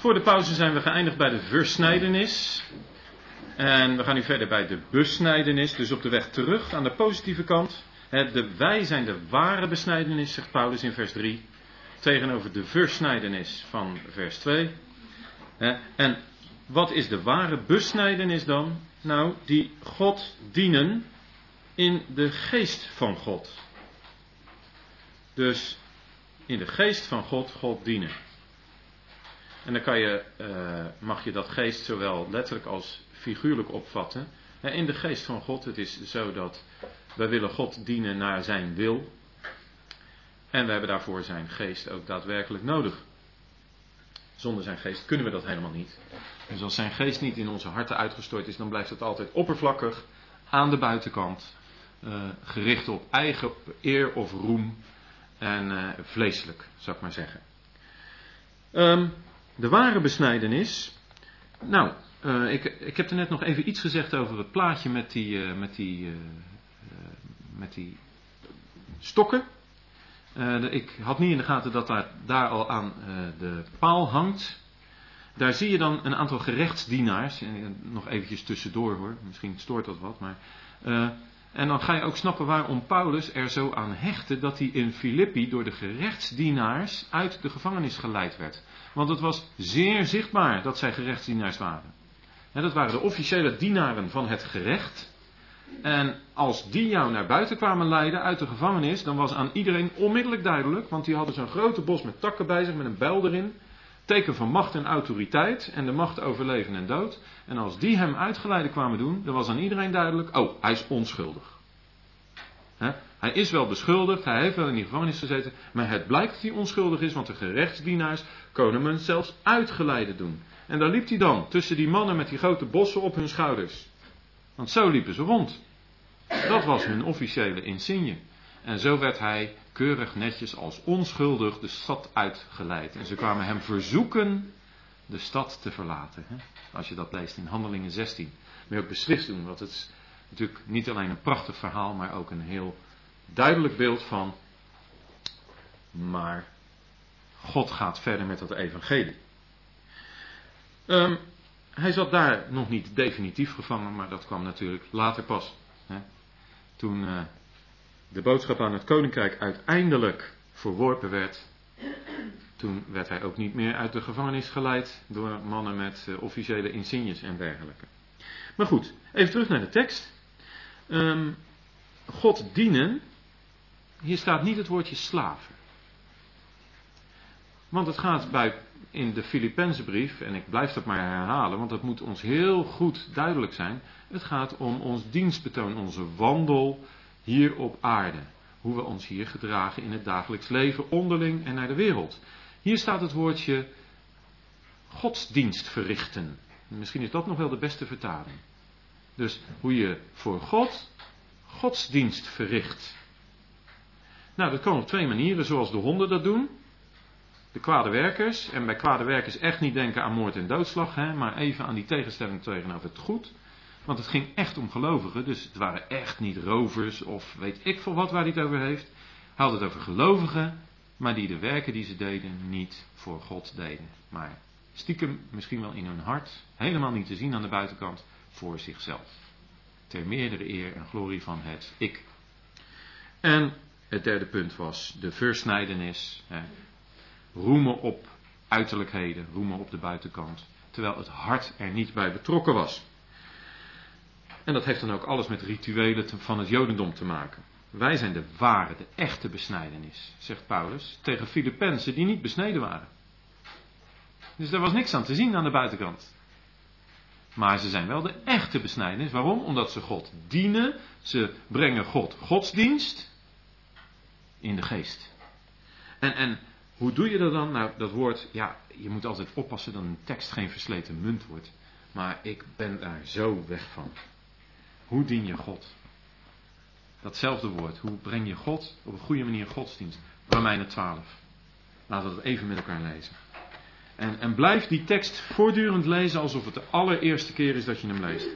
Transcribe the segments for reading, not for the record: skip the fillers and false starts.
Voor de pauze zijn we geëindigd bij de versnijdenis. En we gaan nu verder bij de besnijdenis. Dus op de weg terug aan de positieve kant. Wij zijn de ware besnijdenis, zegt Paulus in vers 3. Tegenover de versnijdenis van vers 2. En wat is de ware besnijdenis dan? Nou, die God dienen in de geest van God. Dus in de geest van God dienen. En dan mag je dat geest zowel letterlijk als figuurlijk opvatten. In de geest van God, het is zo dat wij willen God dienen naar zijn wil. En we hebben daarvoor zijn geest ook daadwerkelijk nodig. Zonder zijn geest kunnen we dat helemaal niet. Dus als zijn geest niet in onze harten uitgestort is, dan blijft het altijd oppervlakkig, aan de buitenkant, gericht op eigen eer of roem en vleeselijk, zou ik maar zeggen. De ware besnijdenis. Nou, ik heb er net nog even iets gezegd over het plaatje met die stokken. Ik had niet in de gaten dat daar al aan de paal hangt. Daar zie je dan een aantal gerechtsdienaars. Nog eventjes tussendoor hoor, misschien stoort dat wat. Maar, en dan ga je ook snappen waarom Paulus er zo aan hechtte dat hij in Filippi door de gerechtsdienaars uit de gevangenis geleid werd. Want het was zeer zichtbaar dat zij gerechtsdienaars waren. Dat waren de officiële dienaren van het gerecht. En als die jou naar buiten kwamen leiden uit de gevangenis, dan was aan iedereen onmiddellijk duidelijk, want die hadden zo'n grote bos met takken bij zich met een bijl erin. Teken van macht en autoriteit en de macht over leven en dood. En als die hem uitgeleide kwamen doen, dan was aan iedereen duidelijk, oh, hij is onschuldig. Hij is wel beschuldigd, hij heeft wel in die gevangenis gezeten, maar het blijkt dat hij onschuldig is, want de gerechtsdienaars konden hem zelfs uitgeleide doen. En daar liep hij dan, tussen die mannen met die grote bossen op hun schouders. Want zo liepen ze rond. Dat was hun officiële insigne. En zo werd hij keurig netjes als onschuldig de stad uitgeleid. En ze kwamen hem verzoeken de stad te verlaten. Als je dat leest in Handelingen 16. Moet je ook beslist doen, want het is natuurlijk niet alleen een prachtig verhaal, maar ook een heel duidelijk beeld van, maar God gaat verder met dat evangelie. Hij zat daar nog niet definitief gevangen, maar dat kwam natuurlijk later pas. Toen de boodschap aan het koninkrijk uiteindelijk verworpen werd, toen werd hij ook niet meer uit de gevangenis geleid door mannen met officiële insignes en dergelijke. Maar goed, even terug naar de tekst. God dienen, hier staat niet het woordje slaven. Want het gaat in de Filippenzenbrief, en ik blijf dat maar herhalen, want dat moet ons heel goed duidelijk zijn. Het gaat om ons dienstbetoon, onze wandel hier op aarde. Hoe we ons hier gedragen in het dagelijks leven, onderling en naar de wereld. Hier staat het woordje godsdienst verrichten. Misschien is dat nog wel de beste vertaling. Dus hoe je voor God godsdienst verricht. Nou, dat kan op twee manieren, zoals de honden dat doen. De kwade werkers, en bij kwade werkers echt niet denken aan moord en doodslag, maar even aan die tegenstelling tegenover het goed. Want het ging echt om gelovigen, dus het waren echt niet rovers of weet ik veel wat waar hij het over heeft. Hij had het over gelovigen, maar die de werken die ze deden niet voor God deden. Maar stiekem misschien wel in hun hart, helemaal niet te zien aan de buitenkant, voor zichzelf. Ter meerdere eer en glorie van het ik. En het derde punt was de versnijdenis. Roemen op uiterlijkheden, roemen op de buitenkant. Terwijl het hart er niet bij betrokken was. En dat heeft dan ook alles met rituelen van het Jodendom te maken. Wij zijn de ware, de echte besnijdenis, zegt Paulus, tegen Filippenzen die niet besneden waren. Dus daar was niks aan te zien aan de buitenkant. Maar ze zijn wel de echte besnijdenis. Waarom? Omdat ze God dienen. Ze brengen God godsdienst in de geest. En hoe doe je dat dan? Nou, dat woord, ja, je moet altijd oppassen dat een tekst geen versleten munt wordt. Maar ik ben daar zo weg van. Hoe dien je God? Datzelfde woord. Hoe breng je God op een goede manier godsdienst? Romeinen 12. Laten we dat even met elkaar lezen. En blijf die tekst voortdurend lezen alsof het de allereerste keer is dat je hem leest.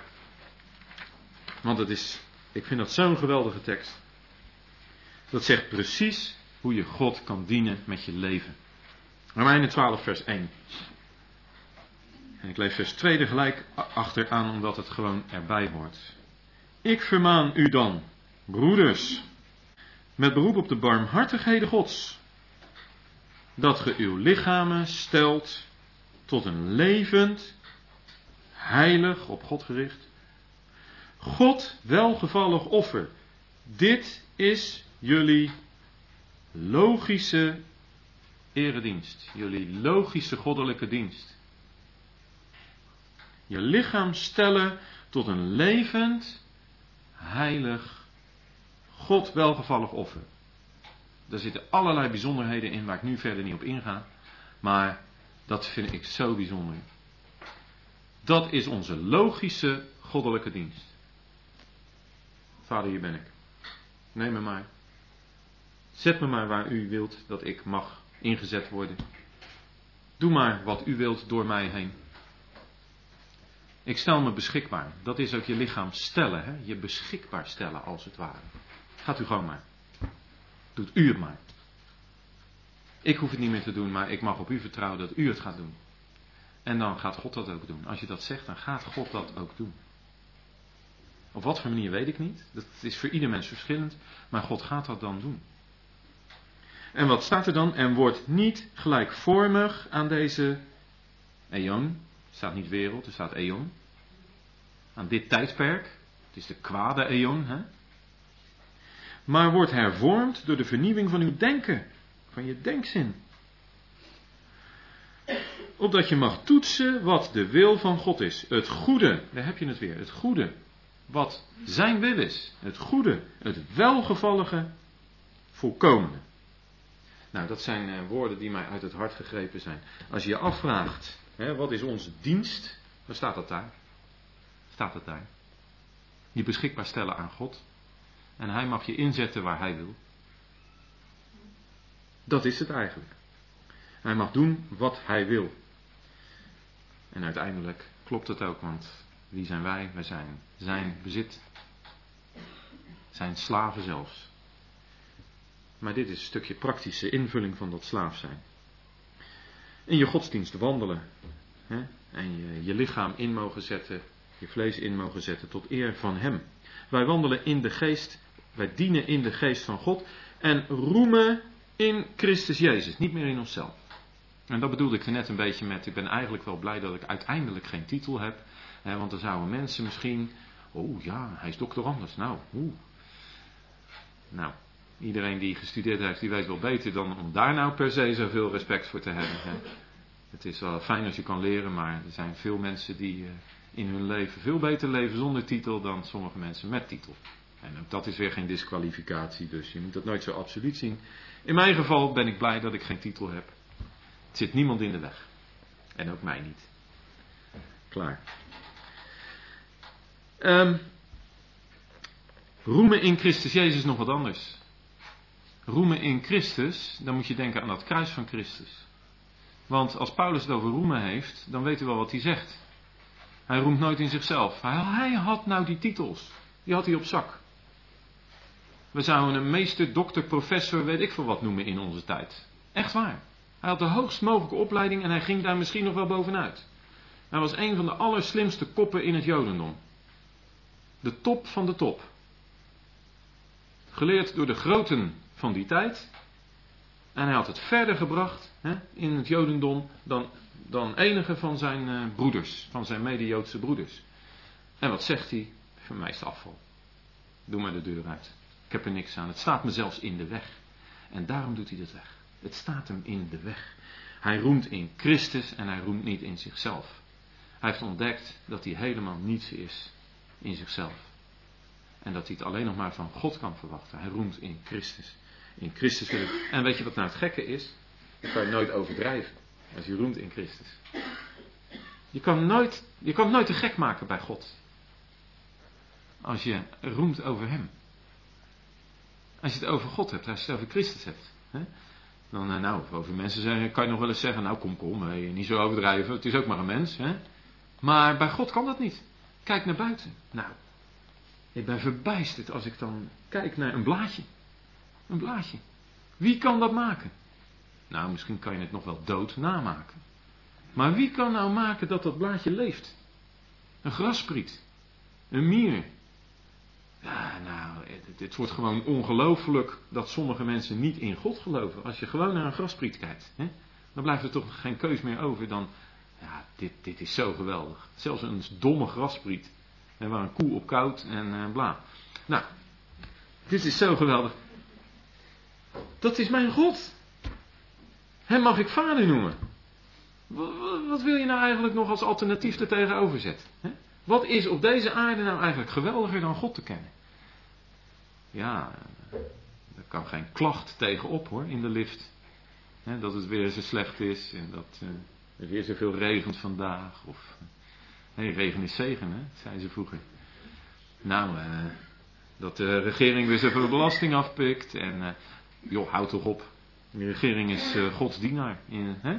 Want ik vind dat zo'n geweldige tekst. Dat zegt precies hoe je God kan dienen met je leven. Romeinen 12 vers 1. En ik lees vers 2 er gelijk achteraan, omdat het gewoon erbij hoort. Ik vermaan u dan, broeders, met beroep op de barmhartigheden Gods, dat ge uw lichamen stelt tot een levend, heilig, op God gericht, God welgevallig offer. Dit is jullie logische eredienst, jullie logische goddelijke dienst. Je lichaam stellen tot een levend, heilig, God welgevallig offer. Daar zitten allerlei bijzonderheden in waar ik nu verder niet op inga. Maar dat vind ik zo bijzonder. Dat is onze logische goddelijke dienst. Vader, hier ben ik. Neem me maar. Zet me maar waar u wilt dat ik mag ingezet worden. Doe maar wat u wilt door mij heen. Ik stel me beschikbaar. Dat is ook je lichaam stellen. Hè? Je beschikbaar stellen als het ware. Gaat u gewoon maar. Doet u het maar. Ik hoef het niet meer te doen, maar ik mag op u vertrouwen dat u het gaat doen. En dan gaat God dat ook doen. Als je dat zegt, dan gaat God dat ook doen. Op wat voor manier weet ik niet. Dat is voor ieder mens verschillend. Maar God gaat dat dan doen. En wat staat er dan? En wordt niet gelijkvormig aan deze eon. Er staat niet wereld, er staat eon. Aan dit tijdperk. Het is de kwade eon. Hè? Maar wordt hervormd door de vernieuwing van uw denken. Van je denkzin. Opdat je mag toetsen wat de wil van God is. Het goede, daar heb je het weer. Het goede. Wat zijn wil is. Het goede. Het welgevallige. Volkomene. Nou, dat zijn woorden die mij uit het hart gegrepen zijn. Als je je afvraagt, wat is onze dienst? Dan staat dat daar. Staat dat daar. Je beschikbaar stellen aan God. En hij mag je inzetten waar hij wil. Dat is het eigenlijk. Hij mag doen wat hij wil. En uiteindelijk klopt het ook, want wie zijn wij? Wij zijn zijn bezit. Zijn slaven zelfs. Maar dit is een stukje praktische invulling van dat slaaf zijn. In je godsdienst wandelen. Hè? En je lichaam in mogen zetten. Je vlees in mogen zetten tot eer van hem. Wij wandelen in de geest. Wij dienen in de geest van God. En roemen in Christus Jezus. Niet meer in onszelf. En dat bedoelde ik er net een beetje met. Ik ben eigenlijk wel blij dat ik uiteindelijk geen titel heb. Hè, want dan zouden mensen misschien. Oh ja, hij is doctorandus. Nou, iedereen die gestudeerd heeft, die weet wel beter dan om daar nou per se zoveel respect voor te hebben. Hè. Het is wel fijn als je kan leren, maar er zijn veel mensen die in hun leven veel beter leven zonder titel dan sommige mensen met titel. En ook dat is weer geen disqualificatie, dus je moet dat nooit zo absoluut zien. In mijn geval ben ik blij dat ik geen titel heb. Het zit niemand in de weg. En ook mij niet. Klaar. Roemen in Christus Jezus is nog wat anders. Roemen in Christus, dan moet je denken aan dat kruis van Christus. Want als Paulus het over roemen heeft, dan weet u wel wat hij zegt. Hij roemt nooit in zichzelf. Hij had nou die titels. Die had hij op zak. We zouden een meester, dokter, professor, weet ik veel wat noemen in onze tijd. Echt waar. Hij had de hoogst mogelijke opleiding en hij ging daar misschien nog wel bovenuit. Hij was een van de allerslimste koppen in het Jodendom. De top van de top. Geleerd door de groten van die tijd. En hij had het verder gebracht in het Jodendom dan enige van zijn broeders, van zijn mede-Joodse broeders. En wat zegt hij? Voor mij is het afval. Doe maar de deur uit. Ik heb er niks aan. Het staat me zelfs in de weg. En daarom doet hij dat weg. Het staat hem in de weg. Hij roemt in Christus en hij roemt niet in zichzelf. Hij heeft ontdekt dat hij helemaal niets is in zichzelf. En dat hij het alleen nog maar van God kan verwachten. Hij roemt in Christus. In Christus wil ik. En weet je wat nou het gekke is? Dat kan je nooit overdrijven. Als je roemt in Christus. Je kan nooit te gek maken bij God. Als je roemt over hem. Als je het over God hebt, als je het over Christus hebt. Dan over mensen zeggen, kan je nog wel eens zeggen, nou kom, niet zo overdrijven, het is ook maar een mens. Maar bij God kan dat niet. Kijk naar buiten. Nou, ik ben verbijsterd als ik dan kijk naar een blaadje. Een blaadje. Wie kan dat maken? Nou, misschien kan je het nog wel dood namaken. Maar wie kan nou maken dat dat blaadje leeft? Een grasspriet. Een mier. Ja, nou, het wordt gewoon ongelooflijk dat sommige mensen niet in God geloven. Als je gewoon naar een graspriet kijkt, hè, dan blijft er toch geen keus meer over dan, ja, dit is zo geweldig. Zelfs een domme graspriet, hè, waar een koe op koudt en bla. Nou, dit is zo geweldig. Dat is mijn God. Hem mag ik vader noemen. Wat wil je nou eigenlijk nog als alternatief er tegenover zetten? Hè? Wat is op deze aarde nou eigenlijk geweldiger dan God te kennen? Ja, daar kan geen klacht tegenop hoor, in de lift. Hè, dat het weer zo slecht is en dat er weer zoveel regent vandaag. Of, regen is zegen, hè, zeiden ze vroeger. Nou, dat de regering weer zoveel belasting afpikt en joh, houd toch op. De regering is Gods dienaar. Hè?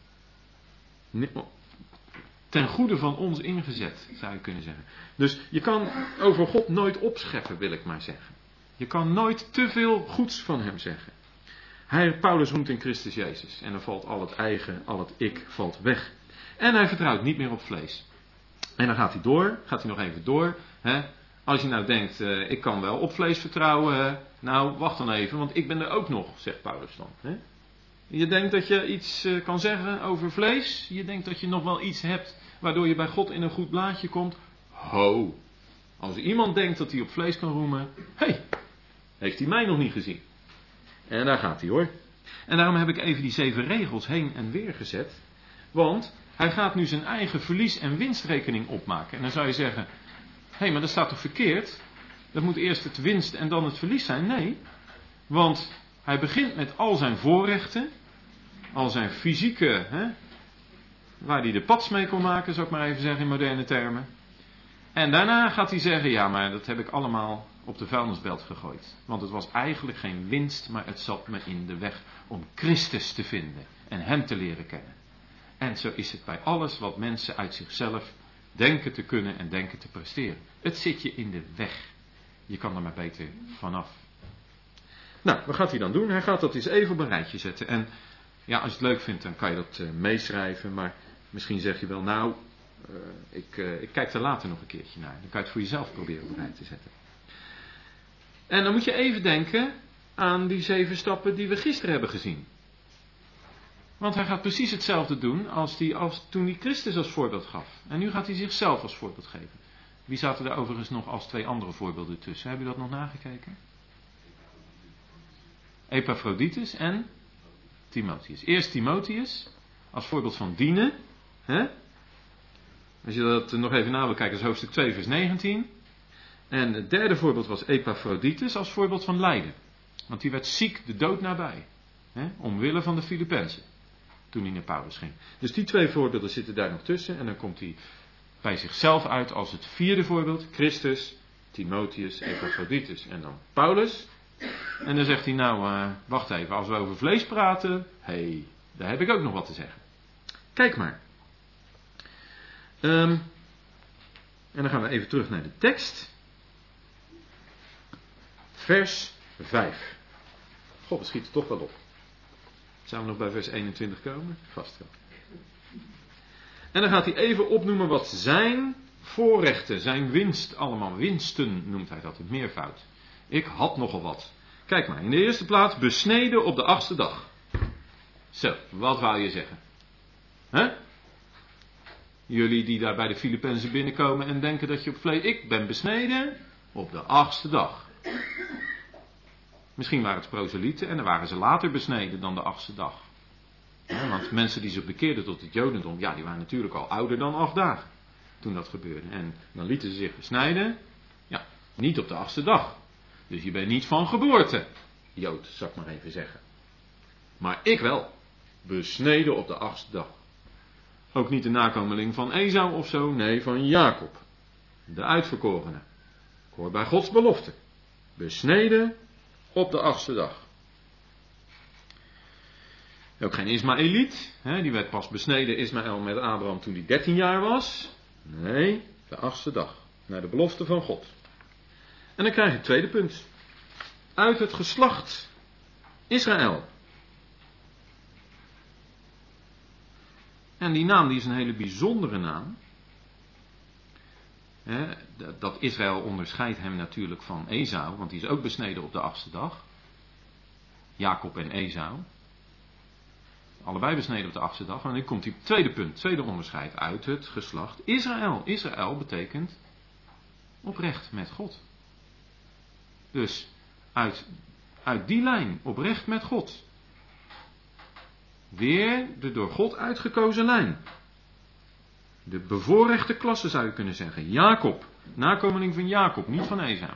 Ten goede van ons ingezet, zou je kunnen zeggen. Dus je kan over God nooit opscheppen, wil ik maar zeggen. Je kan nooit te veel goeds van hem zeggen. Paulus roemt in Christus Jezus. En dan valt al het eigen, al het ik valt weg. En hij vertrouwt niet meer op vlees. En dan gaat hij nog even door. Hè? Als je nou denkt, ik kan wel op vlees vertrouwen. Nou, wacht dan even, want ik ben er ook nog, zegt Paulus dan. Hè? Je denkt dat je iets kan zeggen over vlees. Je denkt dat je nog wel iets hebt waardoor je bij God in een goed blaadje komt. Ho! Als iemand denkt dat hij op vlees kan roemen. Heeft hij mij nog niet gezien? En daar gaat hij hoor. En daarom heb ik even die 7 regels heen en weer gezet. Want hij gaat nu zijn eigen verlies- en winstrekening opmaken. En dan zou je zeggen, maar dat staat toch verkeerd? Dat moet eerst het winst en dan het verlies zijn? Nee. Want hij begint met al zijn voorrechten. Al zijn fysieke, waar hij de pats mee kon maken, zou ik maar even zeggen in moderne termen. En daarna gaat hij zeggen, ja, maar dat heb ik allemaal op de vuilnisbelt gegooid. Want het was eigenlijk geen winst, maar het zat me in de weg om Christus te vinden en hem te leren kennen. En zo is het bij alles wat mensen uit zichzelf denken te kunnen en denken te presteren. Het zit je in de weg. Je kan er maar beter vanaf. Nou, wat gaat hij dan doen? Hij gaat dat eens even op een rijtje zetten. En ja, als je het leuk vindt, dan kan je dat meeschrijven. Maar misschien zeg je wel, nou, ik kijk er later nog een keertje naar. Dan kan je het voor jezelf proberen op een rij te zetten. En dan moet je even denken aan die 7 stappen die we gisteren hebben gezien. Want hij gaat precies hetzelfde doen als toen hij Christus als voorbeeld gaf. En nu gaat hij zichzelf als voorbeeld geven. Wie zaten er overigens nog als 2 andere voorbeelden tussen? Heb je dat nog nagekeken? Epaphroditus en Timotheus. Eerst Timotheus, als voorbeeld van dienen. Als je dat nog even na wil kijken, is hoofdstuk 2 vers 19. En het derde voorbeeld was Epaphroditus als voorbeeld van lijden. Want die werd ziek, de dood nabij. Omwille van de Filippenzen. Toen hij naar Paulus ging. Dus die 2 voorbeelden zitten daar nog tussen. En dan komt hij bij zichzelf uit als het 4e voorbeeld. Christus, Timotheus, Epaphroditus. En dan Paulus. En dan zegt hij, nou, wacht even, als we over vlees praten, daar heb ik ook nog wat te zeggen. Kijk maar. En dan gaan we even terug naar de tekst. Vers 5. God, we schieten toch wel op. Zou we nog bij vers 21 komen? Vast wel. En dan gaat hij even opnoemen wat zijn voorrechten, zijn winst, allemaal winsten noemt hij dat in meervoud. Ik had nogal wat. Kijk maar, in de eerste plaats besneden op de 8e dag. Zo, wat wou je zeggen? Jullie die daar bij de Filippenzen binnenkomen en denken dat je op vlees... Ik ben besneden op de 8e dag. Misschien waren het proselieten en dan waren ze later besneden dan de 8e dag. Want mensen die zich bekeerden tot het Jodendom, ja, die waren natuurlijk al ouder dan 8 dagen. Toen dat gebeurde. En dan lieten ze zich besnijden. Ja, niet op de 8e dag. Dus je bent niet van geboorte Jood, zal ik maar even zeggen. Maar ik wel. Besneden op de 8e dag. Ook niet de nakomeling van Esau of zo. Nee, van Jacob. De uitverkorene. Ik hoor bij Gods belofte. Besneden op de 8e dag. Ook geen Ismaëliet. Die werd pas besneden, Ismaël, met Abraham toen hij 13 jaar was. Nee, de 8e dag. Naar de belofte van God. En dan krijg je het tweede punt. Uit het geslacht Israël. En die naam die is een hele bijzondere naam. Dat Israël onderscheidt hem natuurlijk van Esau, want die is ook besneden op de 8e dag. Jacob en Esau. Allebei besneden op de 8e dag. En nu komt die tweede punt, tweede onderscheid uit het geslacht Israël. Israël betekent oprecht met God. Dus uit die lijn, oprecht met God. Weer de door God uitgekozen lijn. De bevoorrechte klasse zou je kunnen zeggen. Jacob, nakomeling van Jacob, niet van Esau.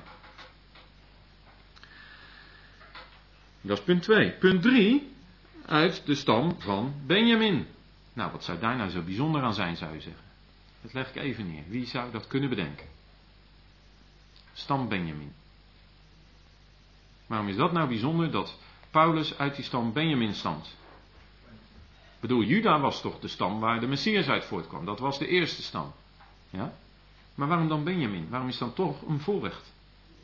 Dat is punt 2. Punt 3, uit de stam van Benjamin. Nou, wat zou daar nou zo bijzonder aan zijn, zou je zeggen? Dat leg ik even neer. Wie zou dat kunnen bedenken? Stam Benjamin. Waarom is dat nou bijzonder dat Paulus uit die stam Benjamin stamt? Ik bedoel, Juda was toch de stam waar de Messias uit voortkwam. Dat was de eerste stam. Ja? Maar waarom dan Benjamin? Waarom is dan toch een voorrecht?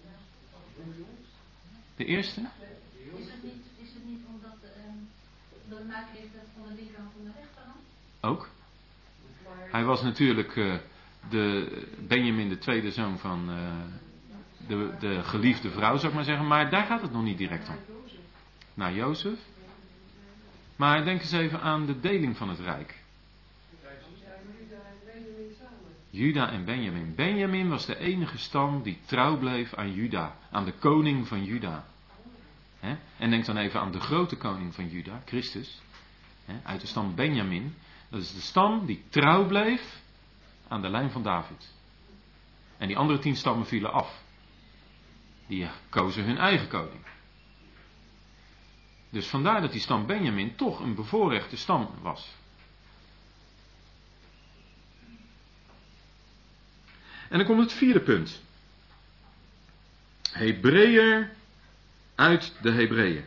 De eerste? Is het niet omdat dat maken heeft van de linkerhand van de rechterhand? Ook. Hij was natuurlijk Benjamin, de tweede zoon van de geliefde vrouw, zou ik maar zeggen. Maar daar gaat het nog niet direct om. Naar Jozef. Maar denk eens even aan de deling van het rijk. Juda en Benjamin. Benjamin was de enige stam die trouw bleef aan Juda. Aan de koning van Juda. En denk dan even aan de grote koning van Juda, Christus. Uit de stam Benjamin. Dat is de stam die trouw bleef aan de lijn van David. En die andere 10 stammen vielen af. Die kozen hun eigen koning. Dus vandaar dat die stam Benjamin toch een bevoorrechte stam was. En dan komt het 4e punt. Hebreeër uit de Hebreeën.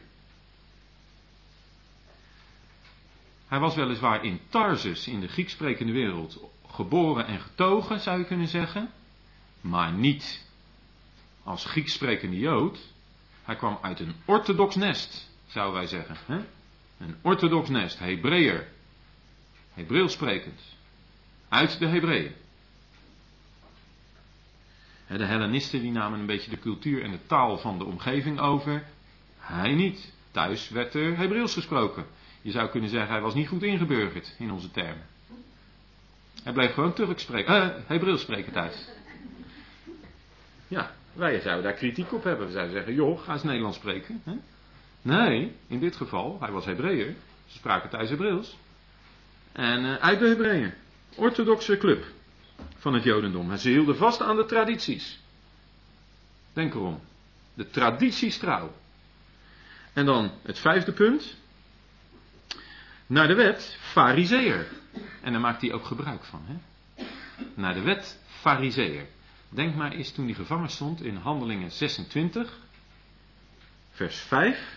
Hij was weliswaar in Tarsus, in de Grieks sprekende wereld, geboren en getogen, zou je kunnen zeggen. Maar niet als Grieks sprekende Jood. Hij kwam uit een orthodox nest, zouden wij zeggen. Een orthodox nest, Hebreeër. Hebreeuws sprekend. Uit de Hebreeën. De Hellenisten die namen een beetje de cultuur en de taal van de omgeving over. Hij niet. Thuis werd er Hebreeuws gesproken. Je zou kunnen zeggen, hij was niet goed ingeburgerd in onze termen. Hij bleef gewoon Hebreeuws spreken thuis. Ja, wij zouden daar kritiek op hebben. We zouden zeggen, joh, ga eens Nederlands spreken. Hè? Nee, in dit geval, hij was Hebreeër. Ze spraken thuis Hebreeuws. En uit de Hebreeën. Orthodoxe club van het Jodendom. En ze hielden vast aan de tradities. Denk erom. De tradities trouw. En dan het 5e punt. Naar de wet, farizeeër. En daar maakt hij ook gebruik van. Hè? Naar de wet, farizeeër. Denk maar eens toen hij gevangen stond in Handelingen 26, vers 5.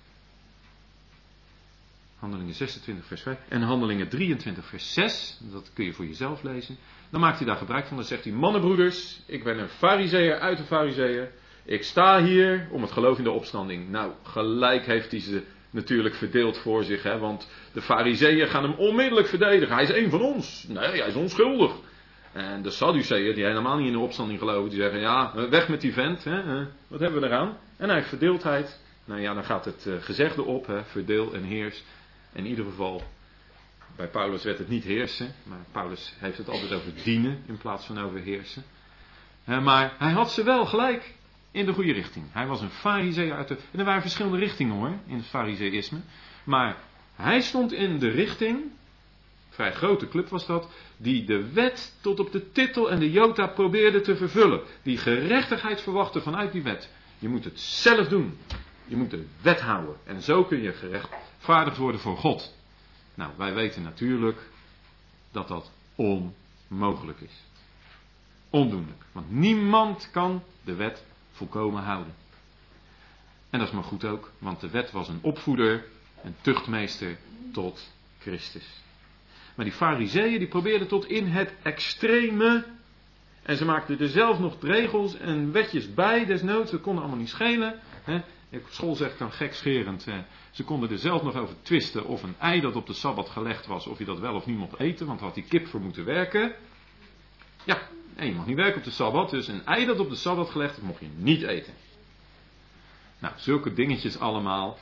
Handelingen 26, vers 5. En Handelingen 23, vers 6. Dat kun je voor jezelf lezen. Dan maakt hij daar gebruik van. Dan zegt hij, mannenbroeders, ik ben een farizeeër uit de farizeeën. Ik sta hier om het geloof in de opstanding. Nou, gelijk heeft hij ze natuurlijk verdeeld voor zich. Hè, want de farizeeën gaan hem onmiddellijk verdedigen. Hij is een van ons. Nee, hij is onschuldig. En de Sadduceeën, die helemaal niet in de opstanding geloven, die zeggen, ja, weg met die vent. Hè, wat hebben we eraan? En hij heeft verdeeldheid. Nou ja, dan gaat het gezegde op. Hè, verdeel en heers. In ieder geval, bij Paulus werd het niet heersen. Maar Paulus heeft het altijd over dienen in plaats van over heersen. Maar hij had ze wel gelijk in de goede richting. Hij was een farizeeër uit de... En er waren verschillende richtingen hoor, in het farizeïsme. Maar hij stond in de richting, vrij grote club was dat, die de wet tot op de titel en de jota probeerde te vervullen. Die gerechtigheid verwachtte vanuit die wet. Je moet het zelf doen. Je moet de wet houden. En zo kun je gerechtvaardigd worden voor God. Nou, wij weten natuurlijk dat dat onmogelijk is. Ondoenlijk. Want niemand kan de wet volkomen houden. En dat is maar goed ook, want de wet was een opvoeder, een tuchtmeester tot Christus. Maar die farizeeën die probeerden tot in het extreme. En ze maakten er zelf nog regels en wetjes bij, desnoods, dat kon allemaal niet schelen. Op school zeg ik dan gekscherend, ze konden er zelf nog over twisten of een ei dat op de Sabbat gelegd was, of je dat wel of niet mocht eten, want had die kip voor moeten werken. Ja, en je mag niet werken op de Sabbat, dus een ei dat op de Sabbat gelegd was, mocht je niet eten. Nou, zulke dingetjes allemaal.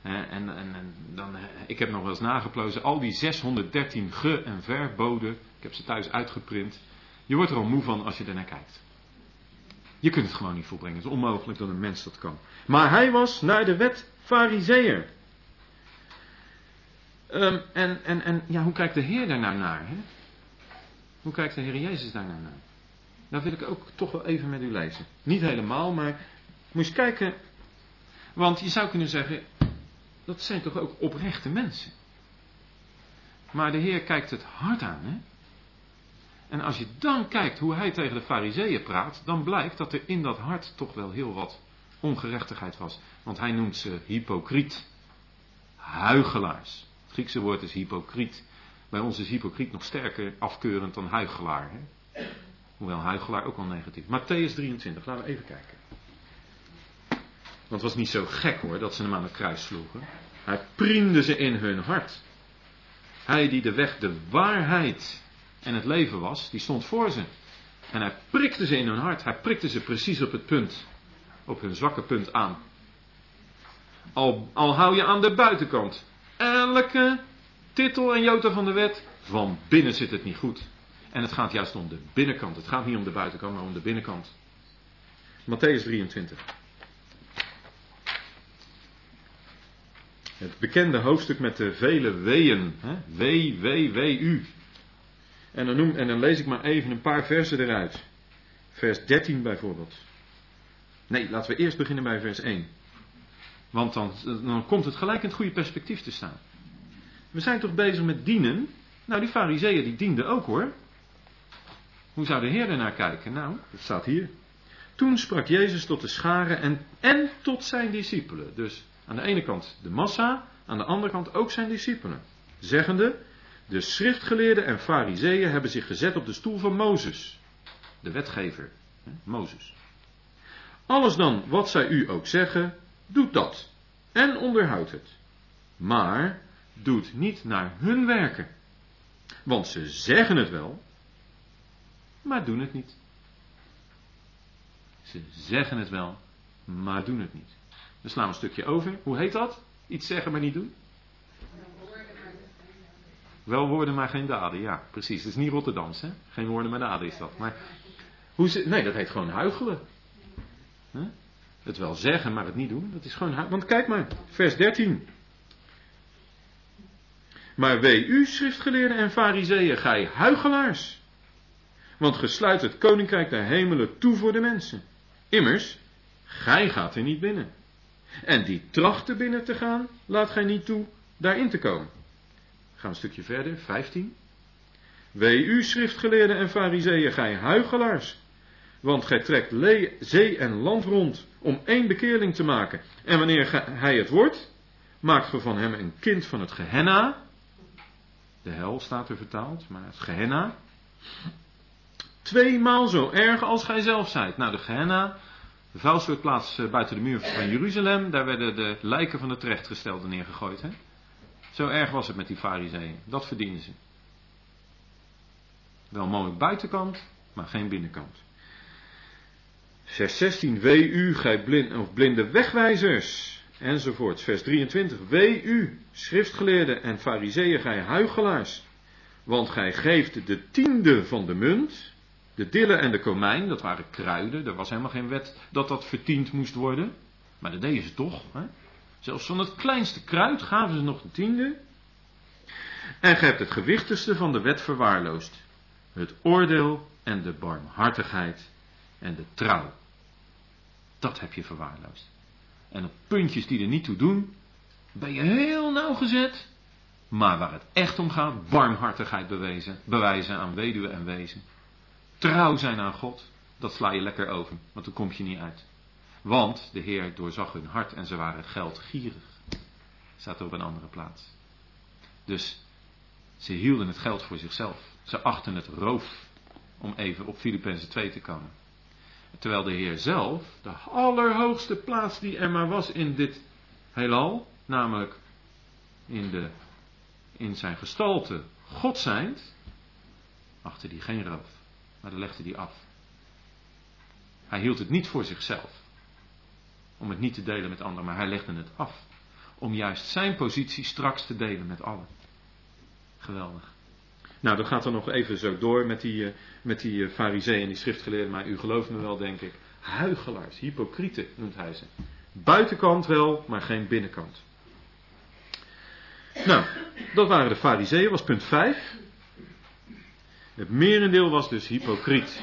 Ik heb nog wel eens nageplozen, al die 613 ge- en verboden, ik heb ze thuis uitgeprint. Je wordt er al moe van als je ernaar kijkt. Je kunt het gewoon niet volbrengen, het is onmogelijk dat een mens dat kan. Maar hij was naar de wet Farizeeër. Hoe kijkt de Heer daar nou naar? Hè? Hoe kijkt de Heer Jezus daar nou naar? Dat wil ik ook toch wel even met u lezen. Niet helemaal, maar moet je eens kijken. Want je zou kunnen zeggen, dat zijn toch ook oprechte mensen. Maar de Heer kijkt het hart aan, hè? En als je dan kijkt hoe hij tegen de Farizeeën praat, dan blijkt dat er in dat hart toch wel heel wat ongerechtigheid was. Want hij noemt ze hypocriet. Huichelaars. Het Griekse woord is hypocriet. Bij ons is hypocriet nog sterker afkeurend dan huichelaar. Hè? Hoewel huichelaar ook wel negatief. Mattheüs 23, laten we even kijken. Want het was niet zo gek hoor, dat ze hem aan het kruis sloegen. Hij priemde ze in hun hart. Hij die de weg, de waarheid en het leven was, die stond voor ze. En hij prikte ze in hun hart. Hij prikte ze precies op het punt. Op hun zwakke punt aan. Al hou je aan de buitenkant elke titel en jota van de wet, van binnen zit het niet goed. En het gaat juist om de binnenkant. Het gaat niet om de buitenkant, maar om de binnenkant. Mattheüs 23. Het bekende hoofdstuk met de vele weeën. Wee u. En dan lees ik maar even een paar versen eruit. Vers 13 bijvoorbeeld. Nee, laten we eerst beginnen bij vers 1. Want dan komt het gelijk in het goede perspectief te staan. We zijn toch bezig met dienen? Nou, die Farizeeën die dienden ook hoor. Hoe zou de Heer ernaar kijken? Nou, dat staat hier. Toen sprak Jezus tot de scharen en tot zijn discipelen. Dus aan de ene kant de massa, aan de andere kant ook zijn discipelen. Zeggende, de schriftgeleerden en Farizeeën hebben zich gezet op de stoel van Mozes. De wetgever, Mozes. Alles dan wat zij u ook zeggen, doet dat. En onderhoudt het. Maar doet niet naar hun werken. Want ze zeggen het wel, maar doen het niet. Ze zeggen het wel, maar doen het niet. We slaan een stukje over. Hoe heet dat? Iets zeggen, maar niet doen? Wel woorden, maar geen daden. Ja, precies. Het is niet Rotterdams, hè? Geen woorden, maar daden is dat. Maar nee, dat heet gewoon huichelen. Het wel zeggen, maar het niet doen. Dat is gewoon huichelen. Want kijk maar, vers 13. Maar wee u, schriftgeleerden en Farizeeën, gij huichelaars. Want ge sluit het koninkrijk der hemelen toe voor de mensen. Immers, gij gaat er niet binnen. En die tracht er binnen te gaan, laat gij niet toe daarin te komen. Gaan we een stukje verder, 15. Wee u, schriftgeleerden en Farizeeën, gij huichelaars. Want gij trekt zee en land rond om één bekeerling te maken. En wanneer hij het wordt, maakt ge van hem een kind van het Gehenna. De hel staat er vertaald, maar het Gehenna. 2 maal zo erg als gij zelf zijt. Nou, de Gehenna, de vuilstortplaats buiten de muur van Jeruzalem, daar werden de lijken van de terechtgestelden neergegooid. Hè? Zo erg was het met die Farizeeën. Dat verdienen ze. Wel mooi buitenkant, maar geen binnenkant. Vers 16. Wee u, gij blinde wegwijzers. Enzovoort. Vers 23. Wee u, schriftgeleerden en Farizeeën, gij huichelaars. Want gij geeft de 10e van de munt, de dille en de komijn, dat waren kruiden. Er was helemaal geen wet dat vertiend moest worden. Maar dat deden ze toch. Hè? Zelfs van het kleinste kruid gaven ze nog de 10e. En gij hebt het gewichtigste van de wet verwaarloosd. Het oordeel en de barmhartigheid en de trouw. Dat heb je verwaarloosd. En op puntjes die er niet toe doen, ben je heel nauwgezet. Maar waar het echt om gaat, barmhartigheid bewijzen aan weduwe en wezen. Trouw zijn aan God, dat sla je lekker over, want dan kom je niet uit. Want de Heer doorzag hun hart en ze waren geldgierig. Staat er op een andere plaats. Dus ze hielden het geld voor zichzelf. Ze achten het roof, om even op Filippenzen 2 te komen. Terwijl de Heer zelf, de allerhoogste plaats die er maar was in dit heelal, namelijk in zijn gestalte God zijnd, achtte die geen roof, maar dat legde hij af. Hij hield het niet voor zichzelf, om het niet te delen met anderen, maar hij legde het af. Om juist zijn positie straks te delen met allen. Geweldig. Nou, dat gaat dan nog even zo door met die farizeeën en die schriftgeleerden, maar u gelooft me wel, denk ik. Huichelaars, hypocrieten noemt hij ze. Buitenkant wel, maar geen binnenkant. Nou, dat waren de farizeeën, was punt 5. Het merendeel was dus hypocriet.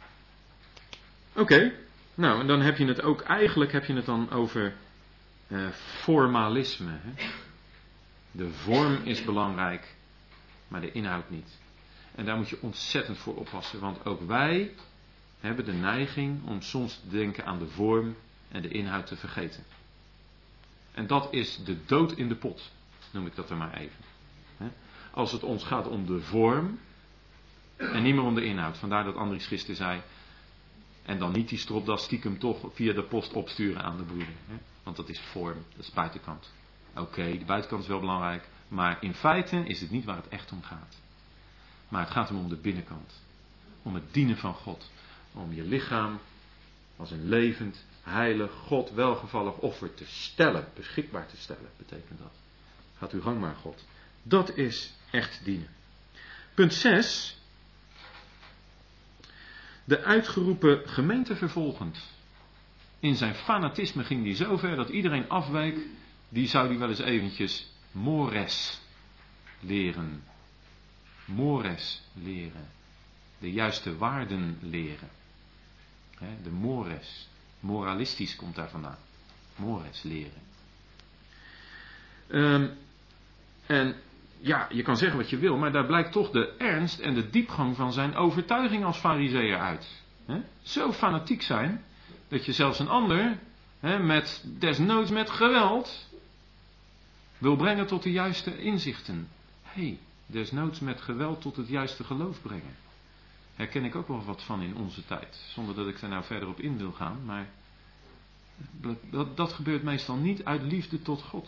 Oké, nou en dan heb je het ook, eigenlijk heb je het dan over formalisme. Hè? De vorm is belangrijk, maar de inhoud niet. En daar moet je ontzettend voor oppassen, want ook wij hebben de neiging om soms te denken aan de vorm en de inhoud te vergeten. En dat is de dood in de pot, noem ik dat er maar even. Als het ons gaat om de vorm en niet meer om de inhoud. Vandaar dat Andries gisteren zei, en dan niet die stropdas stiekem toch via de post opsturen aan de broeder. Want dat is vorm, dat is buitenkant. Oké, de buitenkant is wel belangrijk, maar in feite is het niet waar het echt om gaat. Maar het gaat om de binnenkant. Om het dienen van God. Om je lichaam als een levend, heilig, God welgevallig offer te stellen. Beschikbaar te stellen, betekent dat. Gaat uw gang maar, God. Dat is echt dienen. Punt 6. De uitgeroepen gemeentevervolgend. In zijn fanatisme ging hij zo ver dat iedereen afweek. Die zou hij wel eens eventjes mores leren. Mores leren. De juiste waarden leren. De mores. Moralistisch komt daar vandaan. Mores leren. En ja, je kan zeggen wat je wil, maar daar blijkt toch de ernst en de diepgang van zijn overtuiging als farizeeër uit. Zo fanatiek zijn, dat je zelfs een ander, desnoods met geweld, wil brengen tot de juiste inzichten. Desnoods met geweld tot het juiste geloof brengen. Herken ik ook wel wat van in onze tijd. Zonder dat ik daar nou verder op in wil gaan. Maar dat gebeurt meestal niet uit liefde tot God.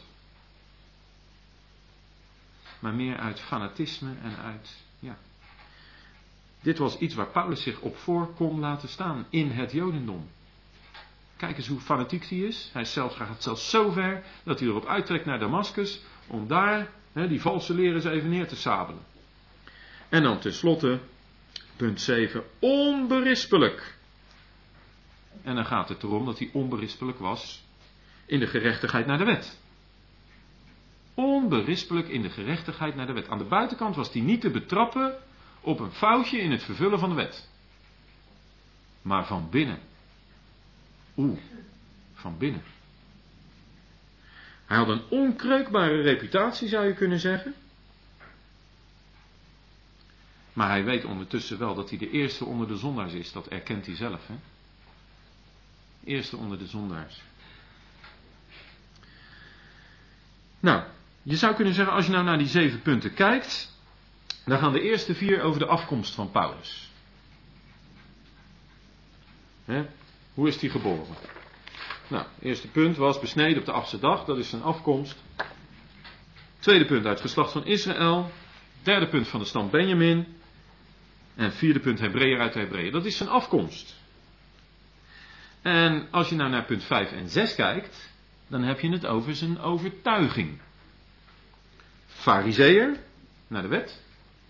Maar meer uit fanatisme en uit, Dit was iets waar Paulus zich op voor kon laten staan in het Jodendom. Kijk eens hoe fanatiek hij is. Hij gaat zelfs zo ver dat hij erop uittrekt naar Damascus om daar die valse leren eens even neer te sabelen. En dan tenslotte, punt 7, onberispelijk. En dan gaat het erom dat hij onberispelijk was in de gerechtigheid naar de wet. Onberispelijk in de gerechtigheid naar de wet. Aan de buitenkant was hij niet te betrappen op een foutje in het vervullen van de wet. Maar van binnen. Van binnen. Hij had een onkreukbare reputatie, zou je kunnen zeggen. Maar hij weet ondertussen wel dat hij de eerste onder de zondaars is. Dat erkent hij zelf. Eerste onder de zondaars. Nou, je zou kunnen zeggen, als je nou naar die 7 punten kijkt, dan gaan de eerste 4 over de afkomst van Paulus. Hoe is hij geboren? Nou, het eerste punt was besneden op de 8e dag, dat is zijn afkomst. Tweede punt uit het geslacht van Israël. Derde punt van de stam Benjamin. En vierde punt Hebreeër uit de Hebreeën. Dat is zijn afkomst. En als je nou naar punt 5 en 6 kijkt, dan heb je het over zijn overtuiging. Farizeeër, naar de wet.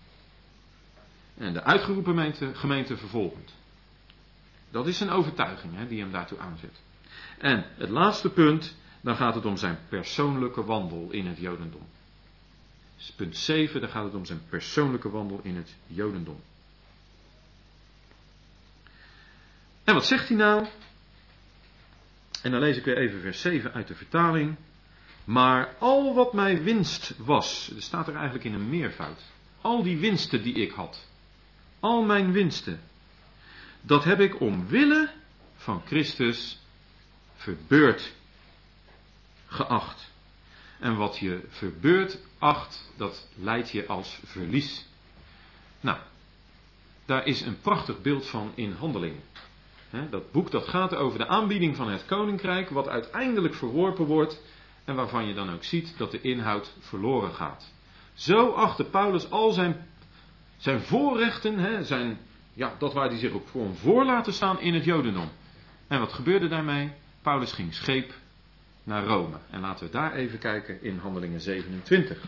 En de uitgeroepen gemeente vervolgend. Dat is zijn overtuiging die hem daartoe aanzet. En het laatste punt, dan gaat het om zijn persoonlijke wandel in het Jodendom. Dus punt 7, dan gaat het om zijn persoonlijke wandel in het Jodendom. En wat zegt hij nou? En dan lees ik weer even vers 7 uit de vertaling. Maar al wat mij winst was, er staat er eigenlijk in een meervoud. Al die winsten die ik had. Al mijn winsten. Dat heb ik omwille van Christus verbeurd geacht. En wat je verbeurd acht, dat leidt je als verlies. Nou, daar is een prachtig beeld van in Handelingen. Dat boek dat gaat over de aanbieding van het koninkrijk, wat uiteindelijk verworpen wordt en waarvan je dan ook ziet dat de inhoud verloren gaat. Zo achtte Paulus al zijn voorrechten, dat waar hij zich ook voor laten staan in het Jodendom. En wat gebeurde daarmee? Paulus ging scheep naar Rome. En laten we daar even kijken in Handelingen 27.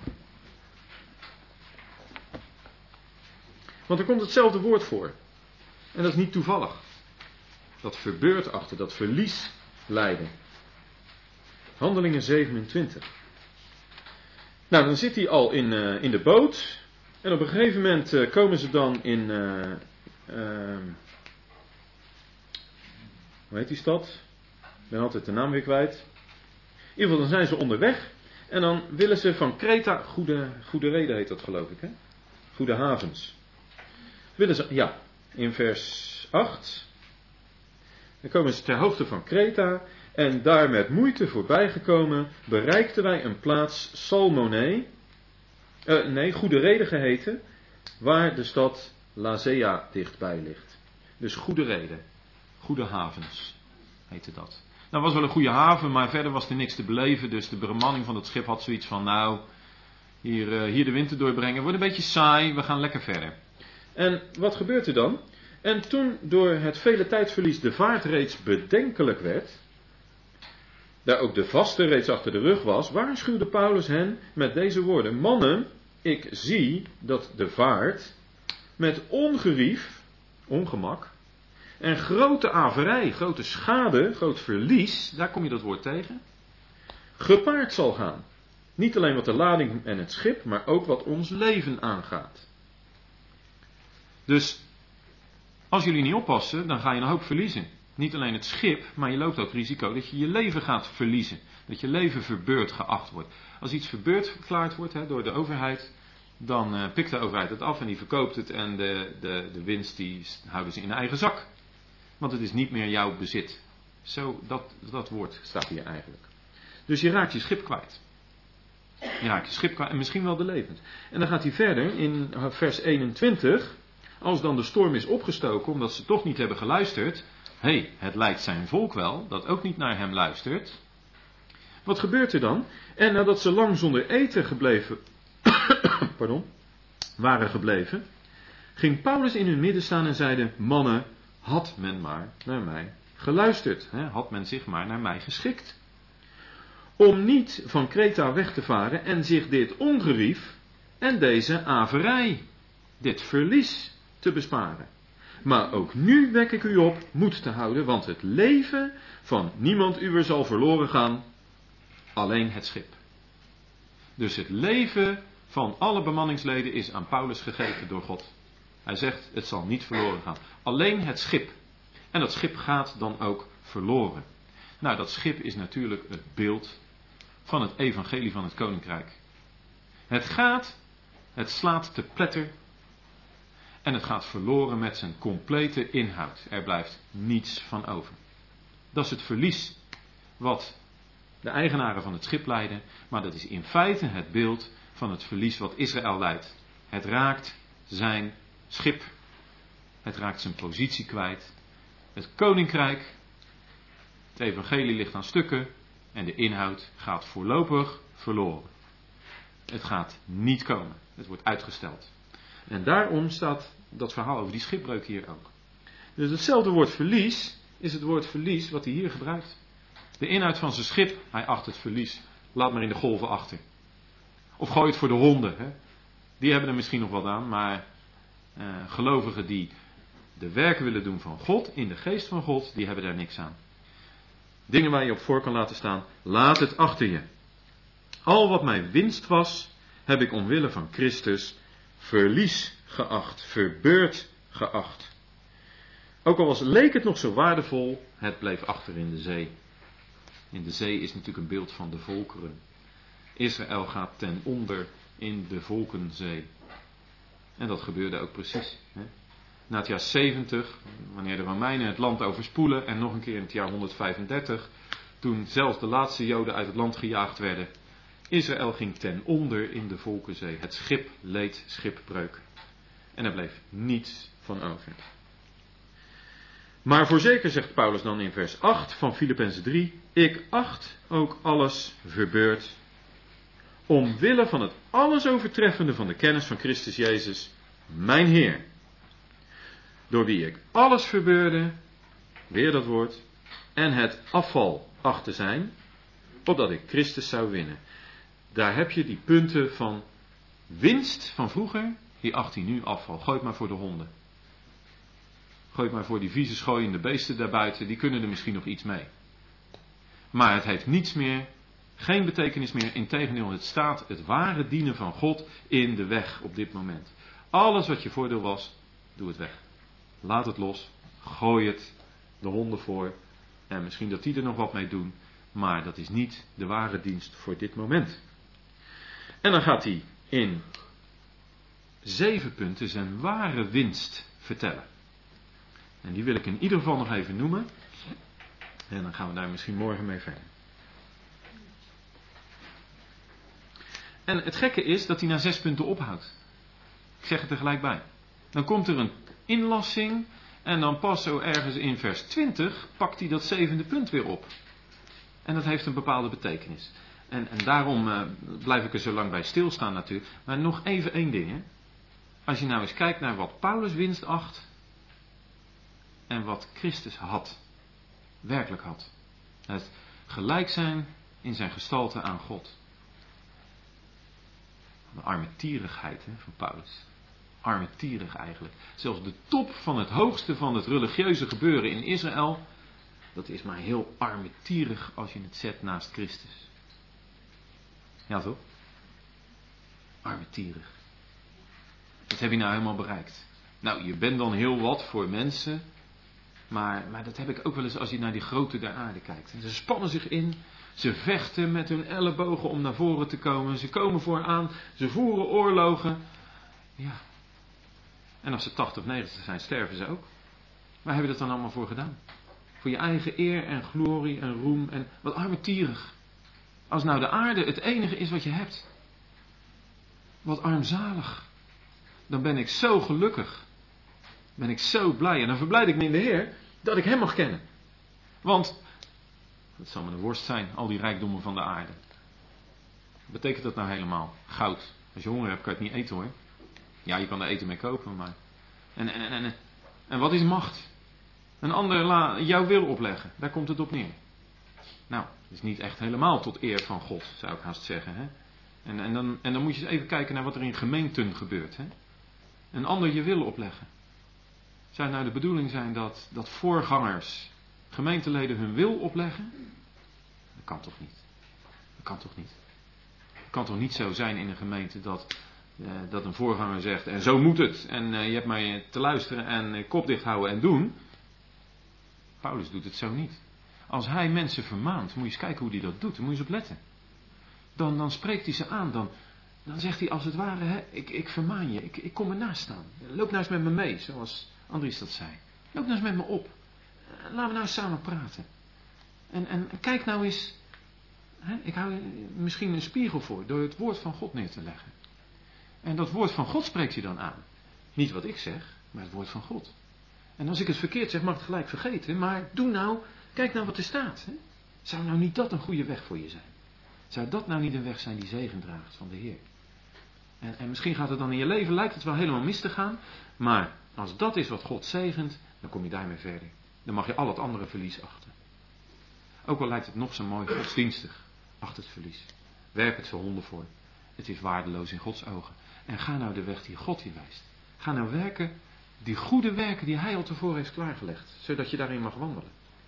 Want er komt hetzelfde woord voor. En dat is niet toevallig. Dat verbeurt achter, dat verlies lijden. Handelingen 27. Nou, dan zit hij al in de boot. En op een gegeven moment komen ze dan in... hoe heet die stad? Ik ben altijd de naam weer kwijt. In ieder geval, dan zijn ze onderweg. En dan willen ze van Kreta... Goede reden heet dat, geloof ik, hè? Goede havens. Willen ze... in vers 8... Dan komen ze ter hoogte van Kreta. En daar met moeite voorbijgekomen bereikten wij een plaats Salmone. Goede Reden geheten. Waar de stad Lasea dichtbij ligt. Dus Goede Reden. Goede havens heette dat. Nou, was wel een goede haven, maar verder was er niks te beleven. Dus de bemanning van het schip had zoiets van, hier de winter doorbrengen. Wordt een beetje saai, we gaan lekker verder. En wat gebeurt er dan? En toen door het vele tijdverlies de vaart reeds bedenkelijk werd, daar ook de vaste reeds achter de rug was, waarschuwde Paulus hen met deze woorden: mannen, ik zie dat de vaart met ongerief, ongemak, en grote averij, grote schade, groot verlies, daar kom je dat woord tegen, gepaard zal gaan. Niet alleen wat de lading en het schip, maar ook wat ons leven aangaat. Dus als jullie niet oppassen, dan ga je een hoop verliezen. Niet alleen het schip, maar je loopt ook risico dat je je leven gaat verliezen. Dat je leven verbeurd geacht wordt. Als iets verbeurd verklaard wordt door de overheid, dan pikt de overheid het af en die verkoopt het en de winst die houden ze in eigen zak. Want het is niet meer jouw bezit. Zo, dat woord staat hier eigenlijk. Dus je raakt je schip kwijt. Je raakt je schip kwijt en misschien wel de levens. En dan gaat hij verder in vers 21. Als dan de storm is opgestoken omdat ze toch niet hebben geluisterd. Het lijkt zijn volk wel dat ook niet naar hem luistert. Wat gebeurt er dan? En nadat ze lang zonder eten waren gebleven, ging Paulus in hun midden staan en zeide: mannen, had men maar naar mij geluisterd. Had men zich maar naar mij geschikt. Om niet van Kreta weg te varen en zich dit ongerief en deze averij, dit verlies te besparen. Maar ook nu wek ik u op moed te houden, want het leven van niemand uwer zal verloren gaan, alleen het schip. Dus het leven van alle bemanningsleden is aan Paulus gegeven door God. Hij zegt, het zal niet verloren gaan. Alleen het schip. En dat schip gaat dan ook verloren. Nou, dat schip is natuurlijk het beeld van het evangelie van het koninkrijk. Het slaat te pletter. En het gaat verloren met zijn complete inhoud. Er blijft niets van over. Dat is het verlies wat de eigenaren van het schip lijden. Maar dat is in feite het beeld van het verlies wat Israël lijdt. Het raakt zijn schip. Het raakt zijn positie kwijt. Het koninkrijk. Het evangelie ligt aan stukken. En de inhoud gaat voorlopig verloren. Het gaat niet komen. Het wordt uitgesteld. En daarom staat dat verhaal over die schipbreuk hier ook. Dus hetzelfde woord verlies is het woord verlies wat hij hier gebruikt. De inhoud van zijn schip, hij acht het verlies. Laat maar in de golven achter. Of gooi het voor de honden. Hè? Die hebben er misschien nog wat aan, maar gelovigen die de werken willen doen van God, in de geest van God, die hebben daar niks aan. Dingen waar je op voor kan laten staan, laat het achter je. Al wat mijn winst was, heb ik omwille van Christus verlies geacht, verbeurd geacht. Ook al leek het nog zo waardevol, het bleef achter in de zee. In de zee is natuurlijk een beeld van de volkeren. Israël gaat ten onder in de volkenzee. En dat gebeurde ook precies. Hè? Na het jaar 70, wanneer de Romeinen het land overspoelen, en nog een keer in het jaar 135, toen zelfs de laatste Joden uit het land gejaagd werden. Israël ging ten onder in de volkenzee. Het schip leed schipbreuk. En er bleef niets van over. Maar voorzeker, zegt Paulus dan in vers 8 van Filippenzen 3, ik acht ook alles verbeurd, omwille van het alles overtreffende van de kennis van Christus Jezus, mijn Heer. Door wie ik alles verbeurde, weer dat woord, en het afval achtte zijn, opdat ik Christus zou winnen. Daar heb je die punten van winst van vroeger, die acht hij nu afval. Gooi het maar voor de honden. Gooi het maar voor die vieze schooiende beesten daarbuiten, die kunnen er misschien nog iets mee. Maar het heeft niets meer, geen betekenis meer, integendeel, het staat het ware dienen van God in de weg op dit moment. Alles wat je voordeel was, doe het weg. Laat het los, gooi het de honden voor en misschien dat die er nog wat mee doen, maar dat is niet de ware dienst voor dit moment. En dan gaat hij in 7 punten zijn ware winst vertellen. En die wil ik in ieder geval nog even noemen. En dan gaan we daar misschien morgen mee verder. En het gekke is dat hij na 6 punten ophoudt. Ik zeg het er gelijk bij. Dan komt er een inlassing. En dan pas zo ergens in vers 20 pakt hij dat 7e punt weer op. En dat heeft een bepaalde betekenis. En daarom blijf ik er zo lang bij stilstaan natuurlijk. Maar nog even één ding. Hè. Als je nou eens kijkt naar wat Paulus winst acht. En wat Christus had. Werkelijk had. Het gelijk zijn in zijn gestalte aan God. De armetierigheid van Paulus. Armetierig eigenlijk. Zelfs de top van het hoogste van het religieuze gebeuren in Israël. Dat is maar heel armetierig als je het zet naast Christus. Ja toch? Armetierig. Wat heb je nou helemaal bereikt? Nou, je bent dan heel wat voor mensen. Maar dat heb ik ook wel eens als je naar die groten der aarde kijkt. En ze spannen zich in. Ze vechten met hun ellebogen om naar voren te komen. Ze komen vooraan. Ze voeren oorlogen. Ja. En als ze 80 of 90 zijn, sterven ze ook. Waar hebben we dat dan allemaal voor gedaan? Voor je eigen eer en glorie en roem. En wat armetierig. Als nou de aarde het enige is wat je hebt. Wat armzalig. Dan ben ik zo gelukkig. Ben ik zo blij. En dan verblijd ik me in de Heer dat ik hem mag kennen. Want het zal me de worst zijn, al die rijkdommen van de aarde. Wat betekent dat nou helemaal? Goud. Als je honger hebt, kan je het niet eten hoor. Ja, je kan er eten mee kopen, maar... En wat is macht? Een ander jouw wil opleggen. Daar komt het op neer. Nou, het is niet echt helemaal tot eer van God, zou ik haast zeggen. Hè? En dan moet je eens even kijken naar wat er in gemeenten gebeurt. Hè? Een ander je wil opleggen. Zou het nou de bedoeling zijn dat voorgangers, gemeenteleden hun wil opleggen? Dat kan toch niet? Dat kan toch niet? Het kan toch niet zo zijn in een gemeente dat een voorganger zegt, en zo moet het, en je hebt maar te luisteren en kop dicht houden en doen. Paulus doet het zo niet. Als hij mensen vermaant, moet je eens kijken hoe hij dat doet, dan moet je eens op letten. Dan spreekt hij ze aan, dan zegt hij als het ware, hè, ik vermaan je, ik kom ernaast staan. Loop nou eens met me mee, zoals Andries dat zei. Loop nou eens met me op. Laten we nou eens samen praten. En kijk nou eens, hè, ik hou misschien een spiegel voor, door het woord van God neer te leggen. En dat woord van God spreekt je dan aan. Niet wat ik zeg, maar het woord van God. En als ik het verkeerd zeg, mag ik het gelijk vergeten. Maar doe nou, kijk nou wat er staat. Hè? Zou nou niet dat een goede weg voor je zijn? Zou dat nou niet een weg zijn die zegen draagt van de Heer? En misschien gaat het dan in je leven, lijkt het wel helemaal mis te gaan. Maar als dat is wat God zegent, dan kom je daarmee verder. Dan mag je al het andere verlies achten. Ook al lijkt het nog zo mooi godsdienstig, acht het verlies. Werp het voor honden voor. Het is waardeloos in Gods ogen. En ga nou de weg die God je wijst. Ga nou werken, die goede werken die Hij al tevoren heeft klaargelegd. Zodat je daarin mag wandelen.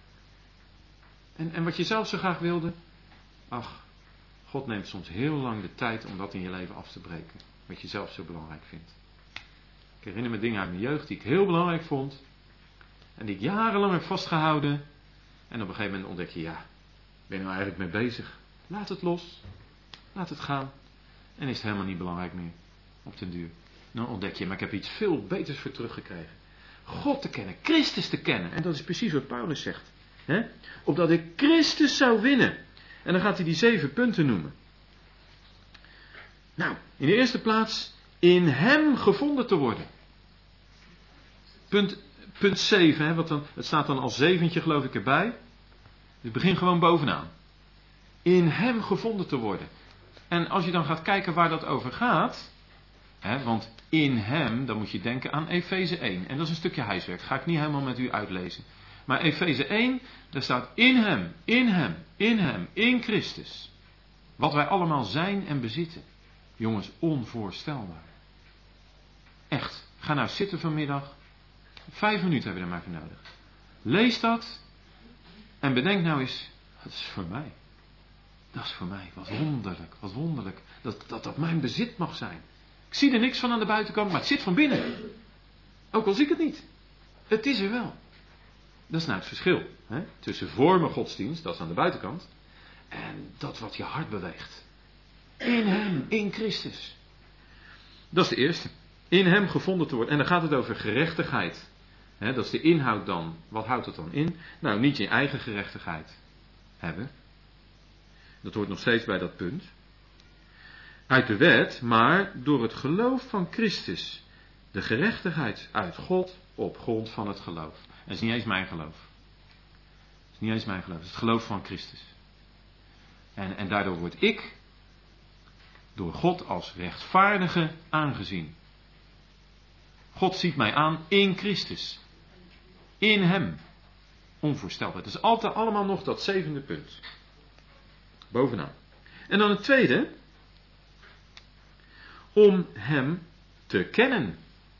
En wat je zelf zo graag wilde. Ach, God neemt soms heel lang de tijd om dat in je leven af te breken. Wat je zelf zo belangrijk vindt. Ik herinner me dingen uit mijn jeugd die ik heel belangrijk vond. En die ik jarenlang heb vastgehouden. En op een gegeven moment ontdek je, ja, ben je nou eigenlijk mee bezig? Laat het los. Laat het gaan. En is het helemaal niet belangrijk meer. Op den duur. Dan ontdek je, maar ik heb iets veel beters voor teruggekregen. God te kennen, Christus te kennen. En dat is precies wat Paulus zegt. Hè? Opdat ik Christus zou winnen. En dan gaat hij die 7 punten noemen. Nou, in de eerste plaats, in hem gevonden te worden. punt 7, hè, het staat dan als zeventje geloof ik erbij. Dus begin gewoon bovenaan. In hem gevonden te worden. En als je dan gaat kijken waar dat over gaat. Hè, want in hem, dan moet je denken aan Efeze 1. En dat is een stukje huiswerk. Dat ga ik niet helemaal met u uitlezen. Maar Efeze 1, daar staat in hem, in hem, in hem, in Christus. Wat wij allemaal zijn en bezitten. Jongens, onvoorstelbaar. Echt. Ga nou zitten vanmiddag. 5 minuten hebben we er maar voor nodig. Lees dat. En bedenk nou eens. Dat is voor mij. Dat is voor mij. Wat wonderlijk. Wat wonderlijk. Dat mijn bezit mag zijn. Ik zie er niks van aan de buitenkant. Maar het zit van binnen. Ook al zie ik het niet. Het is er wel. Dat is nou het verschil. Hè? Tussen vormen godsdienst. Dat is aan de buitenkant. En dat wat je hart beweegt. In hem. In Christus. Dat is de eerste. In hem gevonden te worden. En dan gaat het over gerechtigheid. He, dat is de inhoud dan. Wat houdt het dan in? Nou, niet je eigen gerechtigheid hebben. Dat hoort nog steeds bij dat punt. Uit de wet, maar door het geloof van Christus. De gerechtigheid uit God op grond van het geloof. En dat is niet eens mijn geloof. Dat is niet eens mijn geloof. Het is het geloof van Christus. En daardoor word ik door God als rechtvaardige aangezien. God ziet mij aan in Christus. In hem. Onvoorstelbaar. Het is altijd allemaal nog dat zevende punt. Bovenaan. En dan het tweede. Om hem te kennen.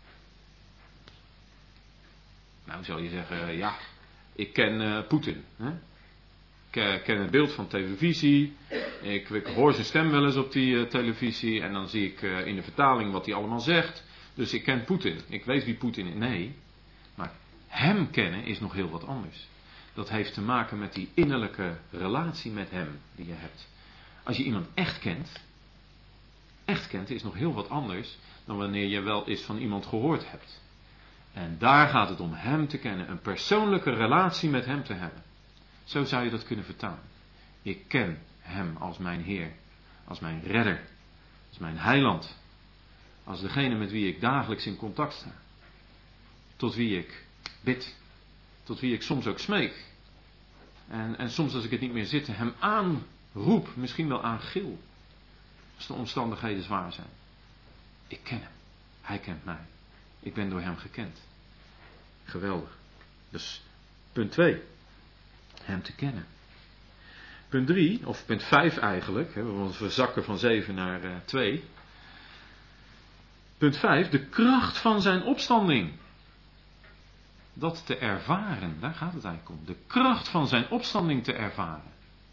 Nou zou je zeggen, ja, ik ken Poetin. Hè? Ik ken het beeld van televisie. Ik hoor zijn stem wel eens op die televisie. En dan zie ik in de vertaling wat hij allemaal zegt. Dus ik ken Poetin. Ik weet wie Poetin is. Nee. Maar hem kennen is nog heel wat anders. Dat heeft te maken met die innerlijke relatie met hem die je hebt. Als je iemand echt kent is nog heel wat anders dan wanneer je wel eens van iemand gehoord hebt. En daar gaat het om hem te kennen. Een persoonlijke relatie met hem te hebben. Zo zou je dat kunnen vertalen. Ik ken hem als mijn Heer. Als mijn redder. Als mijn heiland. Als degene met wie ik dagelijks in contact sta. Tot wie ik bid. Tot wie ik soms ook smeek. En soms als ik het niet meer zit, hem aanroep. Misschien wel aangil. Als de omstandigheden zwaar zijn. Ik ken hem. Hij kent mij. Ik ben door hem gekend. Geweldig. Dus punt 2. Hem te kennen. Punt 3, of punt 5 eigenlijk. Want we zakken van 7 naar 2. Punt 5. De kracht van zijn opstanding. Dat te ervaren. Daar gaat het eigenlijk om. De kracht van zijn opstanding te ervaren.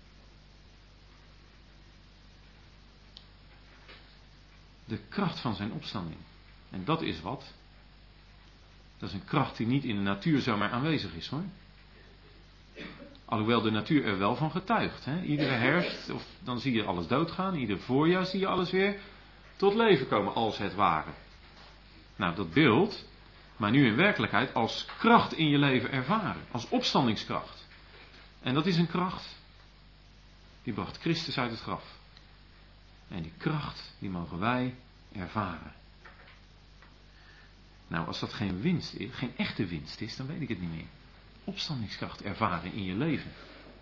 De kracht van zijn opstanding. En dat is wat? Dat is een kracht die niet in de natuur zomaar aanwezig is, hoor. Alhoewel de natuur er wel van getuigt. Hè? Iedere herfst, of dan zie je alles doodgaan. Ieder voorjaar zie je alles weer tot leven komen, als het ware. Nou, dat beeld, maar nu in werkelijkheid als kracht in je leven ervaren. Als opstandingskracht. En dat is een kracht. Die bracht Christus uit het graf. En die kracht, die mogen wij ervaren. Nou, als dat geen winst is, geen echte winst is, dan weet ik het niet meer. Opstandingskracht ervaren in je leven.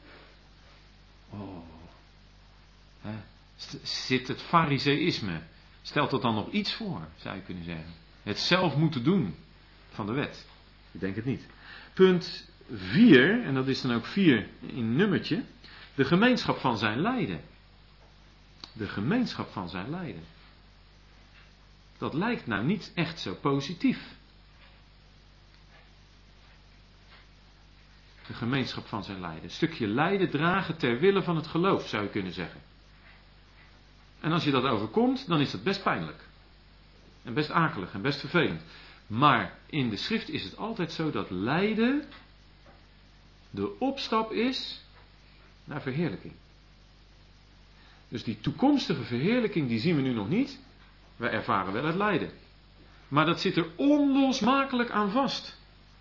Oh. Hè? Zit het fariseïsme, stelt dat dan nog iets voor, zou je kunnen zeggen. Het zelf moeten doen van de wet. Ik denk het niet. Punt 4, en dat is dan ook 4 in nummertje. De gemeenschap van zijn lijden. De gemeenschap van zijn lijden. Dat lijkt nou niet echt zo positief. De gemeenschap van zijn lijden. Een stukje lijden dragen ter wille van het geloof, zou je kunnen zeggen. En als je dat overkomt, dan is dat best pijnlijk. En best akelig en best vervelend. Maar in de schrift is het altijd zo dat lijden de opstap is naar verheerlijking. Dus die toekomstige verheerlijking, die zien we nu nog niet. We ervaren wel het lijden. Maar dat zit er onlosmakelijk aan vast.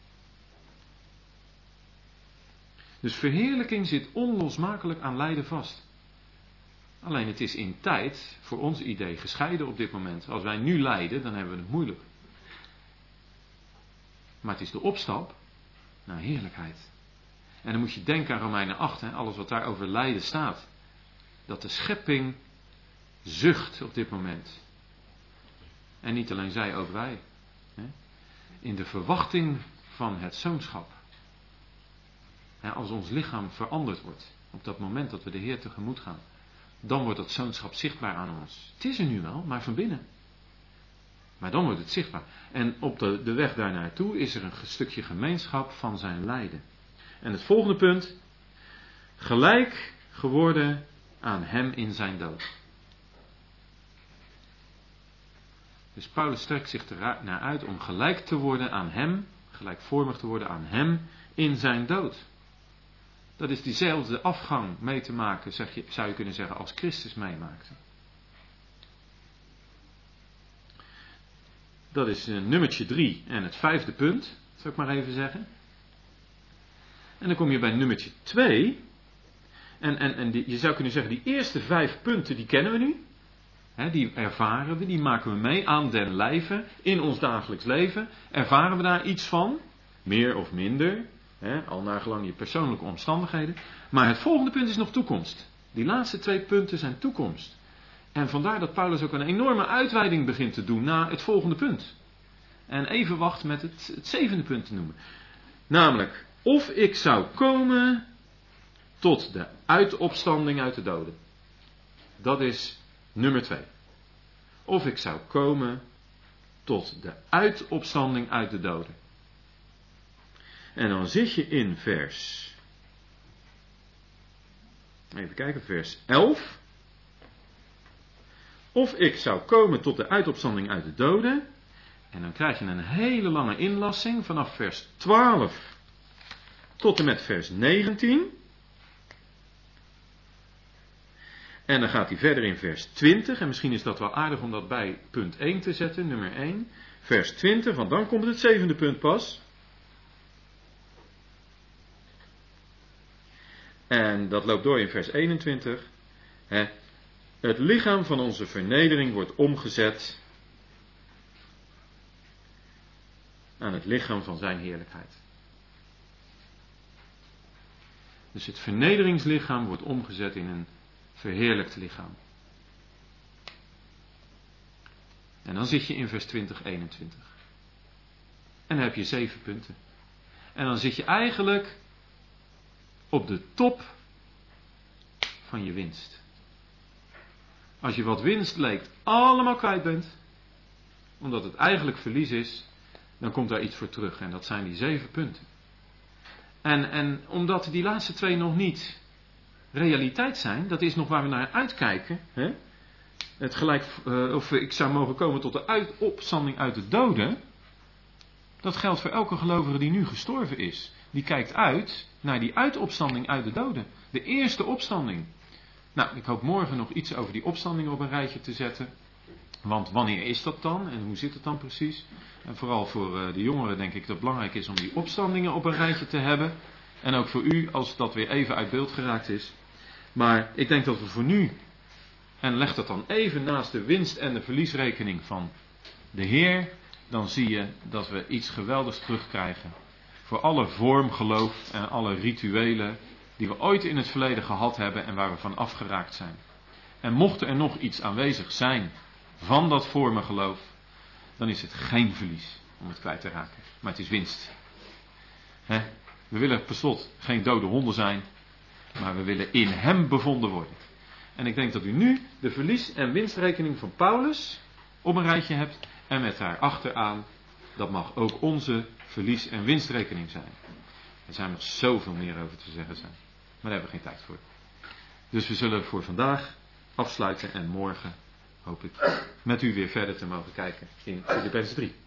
Dus verheerlijking zit onlosmakelijk aan lijden vast. Alleen het is in tijd, voor ons idee, gescheiden op dit moment. Als wij nu lijden, dan hebben we het moeilijk. Maar het is de opstap naar heerlijkheid. En dan moet je denken aan Romeinen 8, hè, alles wat daar over lijden staat. Dat de schepping zucht op dit moment. En niet alleen zij, ook wij. Hè. In de verwachting van het zoonschap. En als ons lichaam veranderd wordt, op dat moment dat we de Heer tegemoet gaan, dan wordt dat zoonschap zichtbaar aan ons. Het is er nu wel, maar van binnen. Maar dan wordt het zichtbaar. En op de weg daar naartoe is er een stukje gemeenschap van zijn lijden. En het volgende punt. Gelijk geworden aan hem in zijn dood. Dus Paulus strekt zich er naar uit om gelijk te worden aan hem, gelijkvormig te worden aan hem in zijn dood. Dat is diezelfde afgang mee te maken, zou je kunnen zeggen, als Christus meemaakte. Dat is nummertje 3 en het 5e punt, zou ik maar even zeggen. En dan kom je bij nummertje 2. En je zou kunnen zeggen, die eerste 5 punten, die kennen we nu. Die ervaren we, die maken we mee aan den lijve. In ons dagelijks leven ervaren we daar iets van. Meer of minder. Al naargelang je persoonlijke omstandigheden. Maar het volgende punt is nog toekomst. Die laatste 2 punten zijn toekomst. En vandaar dat Paulus ook een enorme uitweiding begint te doen naar het volgende punt. En even wacht met het 7e punt te noemen. Namelijk, of ik zou komen tot de uitopstanding uit de doden. Dat is nummer 2. Of ik zou komen tot de uitopstanding uit de doden. En dan zit je in vers. Even kijken, vers 11. Of ik zou komen tot de uitopstanding uit de doden. En dan krijg je een hele lange inlassing vanaf vers 12 tot en met vers 19. En dan gaat hij verder in vers 20. En misschien is dat wel aardig om dat bij punt 1 te zetten, nummer 1. Vers 20, want dan komt het 7e punt pas. En dat loopt door in vers 21. Het lichaam van onze vernedering wordt omgezet aan het lichaam van zijn heerlijkheid. Dus het vernederingslichaam wordt omgezet in een verheerlijkt lichaam. En dan zit je in vers 20, 21. En dan heb je 7 punten. En dan zit je eigenlijk op de top van je winst. Als je wat winst leek allemaal kwijt bent, omdat het eigenlijk verlies is, dan komt daar iets voor terug. En dat zijn die 7 punten. En omdat die laatste 2 nog niet realiteit zijn, dat is nog waar we naar uitkijken. Hè? Het gelijk, of ik zou mogen komen tot de opstanding uit de doden. Dat geldt voor elke gelovige die nu gestorven is. Die kijkt uit naar die uitopstanding uit de doden. De eerste opstanding. Nou, ik hoop morgen nog iets over die opstanding op een rijtje te zetten. Want wanneer is dat dan? En hoe zit het dan precies? En vooral voor de jongeren denk ik dat het belangrijk is om die opstandingen op een rijtje te hebben. En ook voor u als dat weer even uit beeld geraakt is. Maar ik denk dat we voor nu, en leg dat dan even naast de winst- en de verliesrekening van de Heer, dan zie je dat we iets geweldigs terugkrijgen. Voor alle vormgeloof en alle rituelen die we ooit in het verleden gehad hebben en waar we van afgeraakt zijn. En mocht er nog iets aanwezig zijn van dat vormengeloof, dan is het geen verlies om het kwijt te raken. Maar het is winst. We willen per slot geen dode honden zijn, maar we willen in hem bevonden worden. En ik denk dat u nu de verlies- en winstrekening van Paulus op een rijtje hebt. En met daar achteraan, dat mag ook onze verlies- en winstrekening zijn. Er zijn nog zoveel meer over te zeggen zijn. Maar daar hebben we geen tijd voor. Dus we zullen voor vandaag afsluiten en morgen hoop ik met u weer verder te mogen kijken in Filippenzen 3.